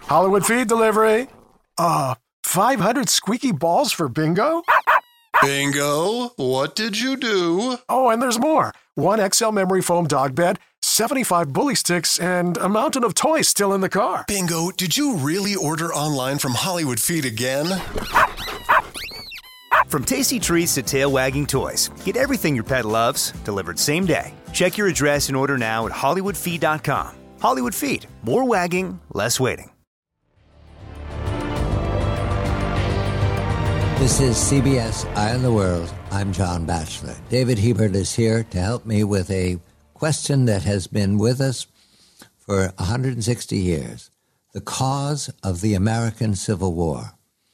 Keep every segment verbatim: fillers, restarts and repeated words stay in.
Hollywood Feed delivery. Uh, five hundred squeaky balls for bingo? Bingo, what did you do? Oh, and there's more. One X L memory foam dog bed, seventy-five bully sticks, and a mountain of toys still in the car. Bingo, did you really order online from Hollywood Feed again? From tasty treats to tail-wagging toys, get everything your pet loves delivered same day. Check your address and order now at hollywood feed dot com. Hollywood Feed. More wagging, less waiting. This is C B S Eye on the World. I'm John Batchelor. David Hebert is here to help me with a question that has been with us for one hundred sixty years. The cause of the American Civil War.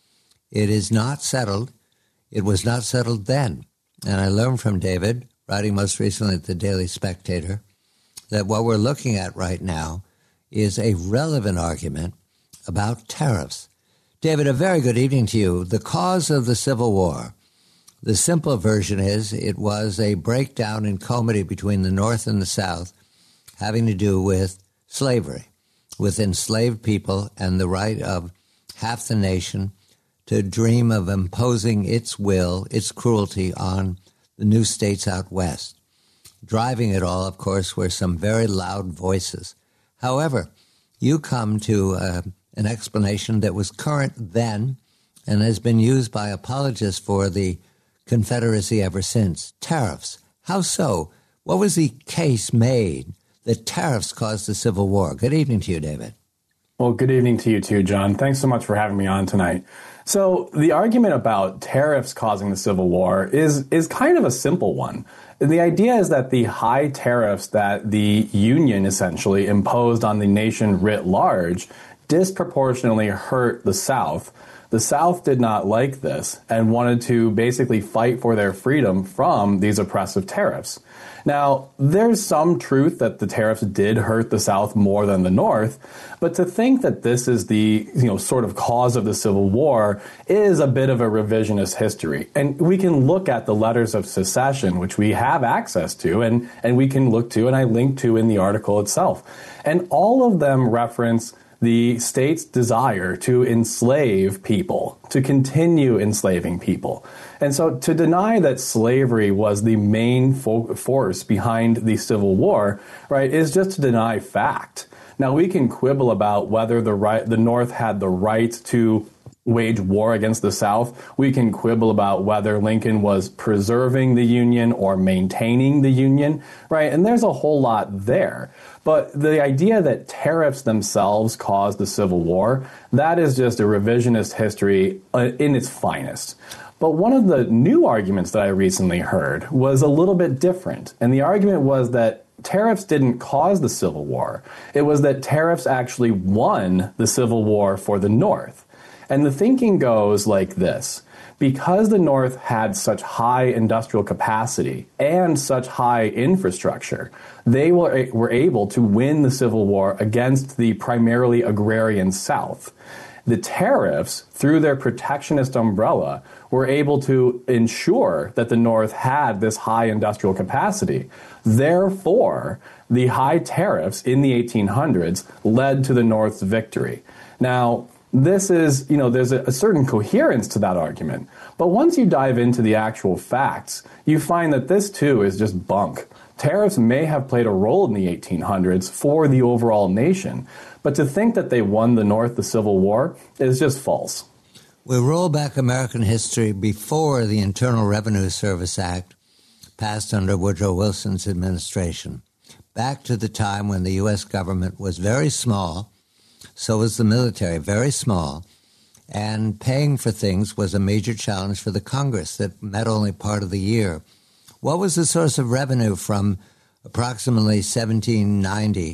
It is not settled. It was not settled then. And I learned from David, writing most recently at the Daily Spectator, that what we're looking at right now is a relevant argument about tariffs. David, a very good evening to you. The cause of the Civil War, the simple version is it was a breakdown in comity between the North and the South having to do with slavery, with enslaved people and the right of half the nation to dream of imposing its will, its cruelty on the new states out west. Driving it all, of course, were some very loud voices. However, you come to uh, an explanation that was current then and has been used by apologists for the Confederacy ever since. Tariffs. How so? What was the case made that tariffs caused the Civil War? Good evening to you, David. Well, good evening to you too, John. Thanks so much for having me on tonight. So the argument about tariffs causing the Civil War is, is kind of a simple one. The idea is that the high tariffs that the Union essentially imposed on the nation writ large disproportionately hurt the South. The South did not like this and wanted to basically fight for their freedom from these oppressive tariffs. Now, there's some truth that the tariffs did hurt the South more than the North, but to think that this is the, you know, sort of cause of the Civil War is a bit of a revisionist history. And we can look at the letters of secession, which we have access to, and, and we can look to, and I linked to in the article itself. And all of them reference the state's desire to enslave people, to continue enslaving people. And so to deny that slavery was the main fo- force behind the Civil War, right, is just to deny fact. Now, we can quibble about whether the right, the North had the right to wage war against the South. We can quibble about whether Lincoln was preserving the Union or maintaining the Union, right? And there's a whole lot there. But the idea that tariffs themselves caused the Civil War, that is just a revisionist history in its finest. But one of the new arguments that I recently heard was a little bit different. And the argument was that tariffs didn't cause the Civil War. It was that tariffs actually won the Civil War for the North. And the thinking goes like this. Because the North had such high industrial capacity and such high infrastructure, they were, were able to win the Civil War against the primarily agrarian South. The tariffs, through their protectionist umbrella, were able to ensure that the North had this high industrial capacity. Therefore, the high tariffs in the eighteen hundreds led to the North's victory. Now, this is, you know, there's a, a certain coherence to that argument. But once you dive into the actual facts, you find that this, too, is just bunk. Tariffs may have played a role in the eighteen hundreds for the overall nation, but to think that they won the North the Civil War is just false. We roll back American history before the Internal Revenue Service Act passed under Woodrow Wilson's administration, back to the time when the U S government was very small, so was the military, very small, and paying for things was a major challenge for the Congress that met only part of the year. What was the source of revenue from approximately seventeen ninety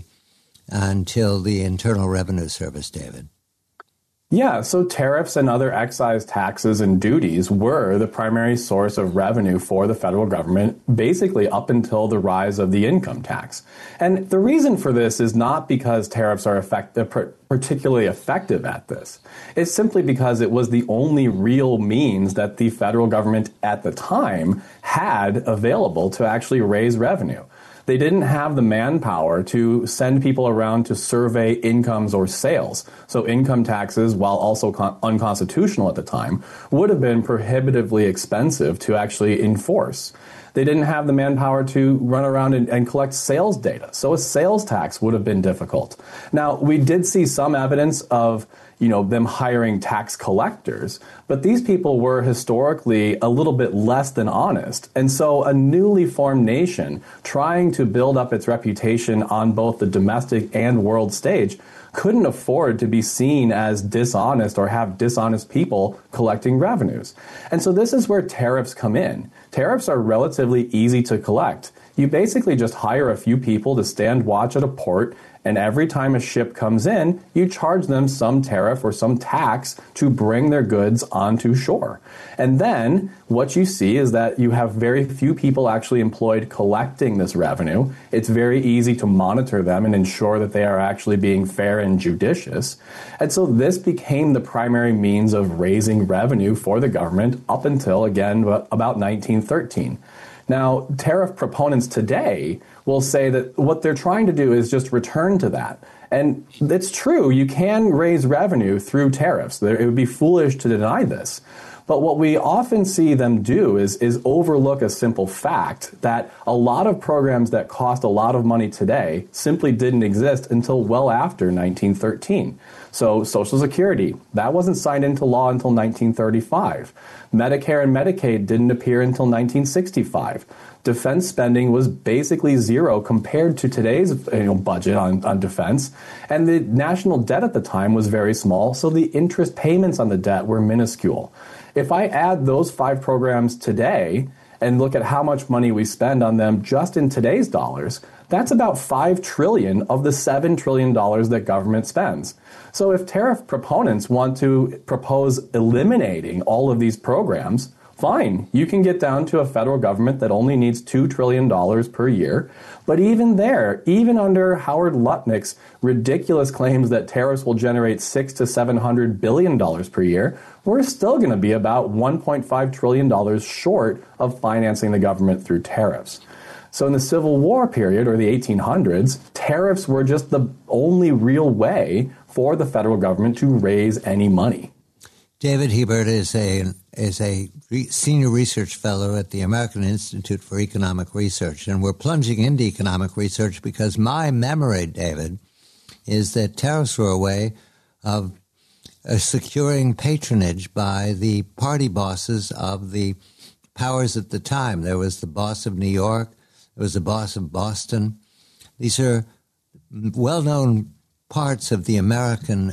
until the Internal Revenue Service, David? Yeah, so tariffs and other excise taxes and duties were the primary source of revenue for the federal government, basically up until the rise of the income tax. And the reason for this is not because tariffs are effect- particularly effective at this. It's simply because it was the only real means that the federal government at the time had available to actually raise revenue. They didn't have the manpower to send people around to survey incomes or sales. So income taxes, while also con- unconstitutional at the time, would have been prohibitively expensive to actually enforce. They didn't have the manpower to run around and, and collect sales data. So a sales tax would have been difficult. Now, we did see some evidence of, you know, them hiring tax collectors, but these people were historically a little bit less than honest. And so a newly formed nation trying to build up its reputation on both the domestic and world stage couldn't afford to be seen as dishonest or have dishonest people collecting revenues. And so this is where tariffs come in. Tariffs are relatively easy to collect. You basically just hire a few people to stand watch at a port, and every time a ship comes in, you charge them some tariff or some tax to bring their goods onto shore. And then what you see is that you have very few people actually employed collecting this revenue. It's very easy to monitor them and ensure that they are actually being fair and judicious. And so this became the primary means of raising revenue for the government up until, again, about nineteen thirteen. Now, tariff proponents today will say that what they're trying to do is just return to that. And it's true, you can raise revenue through tariffs. It would be foolish to deny this. But what we often see them do is, is overlook a simple fact that a lot of programs that cost a lot of money today simply didn't exist until well after nineteen thirteen. So Social Security, that wasn't signed into law until nineteen thirty-five. Medicare and Medicaid didn't appear until nineteen sixty-five. Defense spending was basically zero compared to today's you know, budget on, on defense. And the national debt at the time was very small, so the interest payments on the debt were minuscule. If I add those five programs today and look at how much money we spend on them just in today's dollars, that's about five trillion dollars of the seven trillion dollars that government spends. So if tariff proponents want to propose eliminating all of these programs, fine, you can get down to a federal government that only needs two trillion dollars per year. But even there, even under Howard Lutnick's ridiculous claims that tariffs will generate six to seven hundred billion dollars per year, we're still going to be about one point five trillion dollars short of financing the government through tariffs. So in the Civil War period, or the eighteen hundreds, tariffs were just the only real way for the federal government to raise any money. David Hebert is a is a senior research fellow at the American Institute for Economic Research, and we're plunging into economic research because my memory, David, is that tariffs were a way of uh, securing patronage by the party bosses of the powers at the time. There was the boss of New York, there was the boss of Boston. These are well-known parts of the American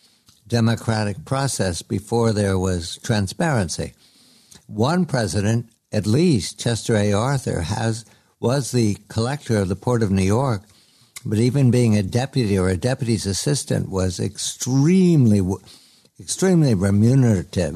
democratic process before there was transparency. One president, at least Chester A. Arthur, has was the collector of the Port of New York, but even being a deputy or a deputy's assistant was extremely, extremely remunerative,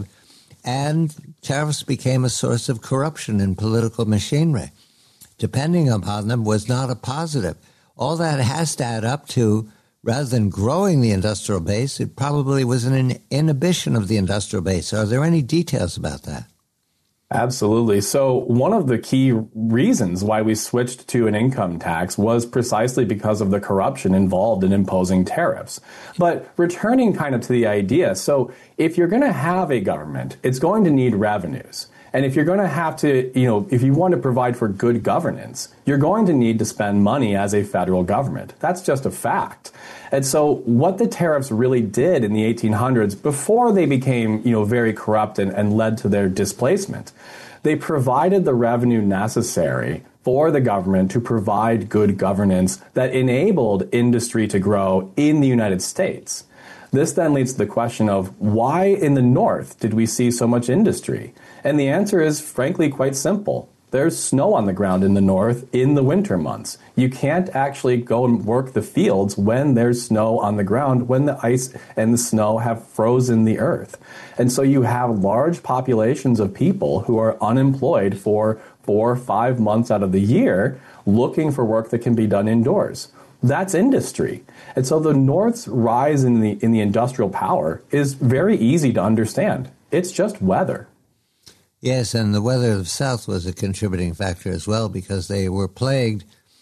and tariffs became a source of corruption in political machinery. Depending upon them was not a positive. All that has to add up to, rather than growing the industrial base, it probably was an inhibition of the industrial base. Are there any details about that? Absolutely. So one of the key reasons why we switched to an income tax was precisely because of the corruption involved in imposing tariffs. But returning kind of to the idea, so if you're going to have a government, it's going to need revenues. And if you're going to have to, you know, if you want to provide for good governance, you're going to need to spend money as a federal government. That's just a fact. And so what the tariffs really did in the eighteen hundreds, before they became, you know, very corrupt and, and led to their displacement, they provided the revenue necessary for the government to provide good governance that enabled industry to grow in the United States. This then leads to the question of why in the North did we see so much industry? And the answer is, frankly, quite simple. There's snow on the ground in the North in the winter months. You can't actually go and work the fields when there's snow on the ground, when the ice and the snow have frozen the earth. And so you have large populations of people who are unemployed for four or five months out of the year looking for work that can be done indoors. That's industry. And so the North's rise in the in the industrial power is very easy to understand. It's just weather. Yes, and the weather of the South was a contributing factor as well, because they were plagued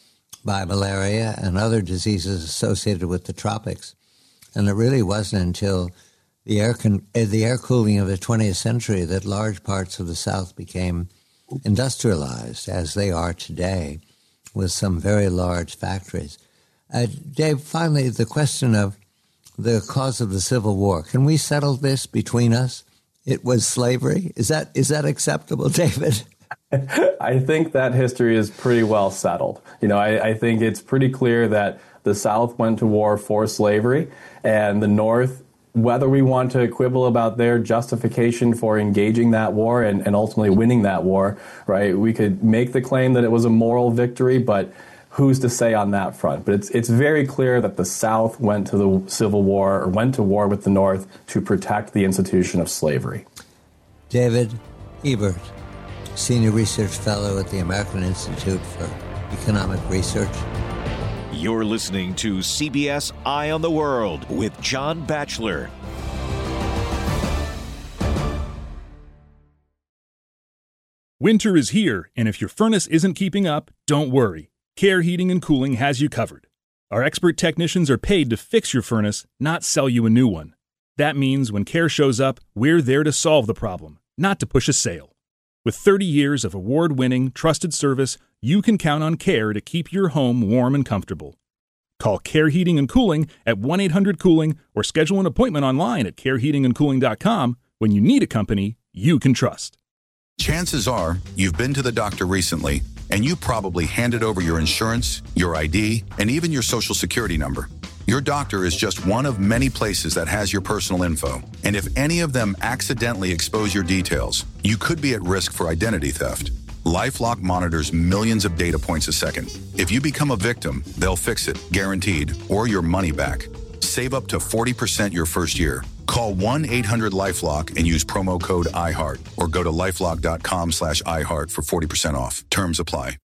by malaria and other diseases associated with the tropics. And it really wasn't until the air con- the air cooling of the twentieth century that large parts of the South became industrialized, as they are today, with some very large factories. Uh, Dave, finally, the question of the cause of the Civil War. Can we settle this between us? It was slavery. Is that is that acceptable, David? I think that history is pretty well settled. You know, I, I think it's pretty clear that the South went to war for slavery, and the North, whether we want to quibble about their justification for engaging that war and, and ultimately winning that war, right? We could make the claim that it was a moral victory, but who's to say on that front? But it's it's very clear that the South went to the Civil War or went to war with the North to protect the institution of slavery. David Hebert, Senior Research Fellow at the American Institute for Economic Research. You're listening to C B S Eye on the World with John Batchelor. Winter is here, and if your furnace isn't keeping up, don't worry. Care Heating and Cooling has you covered. Our expert technicians are paid to fix your furnace, not sell you a new one. That means when Care shows up, we're there to solve the problem, not to push a sale. With thirty years of award-winning, trusted service, you can count on Care to keep your home warm and comfortable. Call Care Heating and Cooling at one eight hundred cooling or schedule an appointment online at care heating and cooling dot com when you need a company you can trust. Chances are you've been to the doctor recently, and you probably handed over your insurance, your I D, and even your social security number. Your doctor is just one of many places that has your personal info. And if any of them accidentally expose your details, you could be at risk for identity theft. LifeLock monitors millions of data points a second. If you become a victim, they'll fix it, guaranteed, or your money back. Save up to forty percent your first year. Call one eight hundred LifeLock and use promo code iHeart or go to lifelock dot com slash iHeart for forty percent off. Terms apply.